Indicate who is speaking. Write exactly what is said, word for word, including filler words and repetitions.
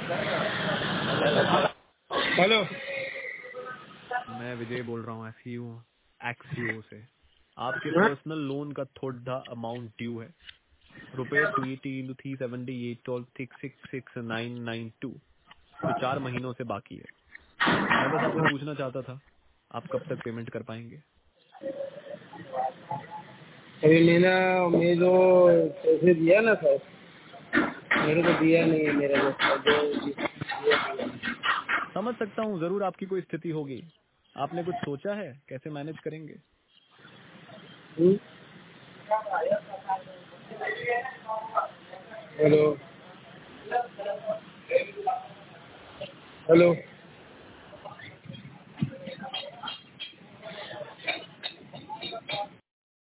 Speaker 1: Hello.
Speaker 2: Hello.
Speaker 1: मैं विजय बोल रहा हूँ एफयू एक्सयू से। आपके
Speaker 2: हाँ?
Speaker 1: पर्सनल लोन का थोड़ा अमाउंट ड्यू है, रुपए two eighty into three seventy eight और six six six nine nine two, जो चार महीनों से बाकी है। मैं बस आपसे पूछना चाहता था, आप कब तक पेमेंट कर पाएंगे?
Speaker 2: अभी मैंने मैं जो पैसे दिया ना सर, मेरे को दिया नहीं है। मेरा जो जो दिया।
Speaker 1: समझ सकता हूँ, जरूर आपकी कोई स्थिति होगी। आपने कुछ सोचा है कैसे मैनेज करेंगे?
Speaker 2: हम्म? हेलो। हेलो।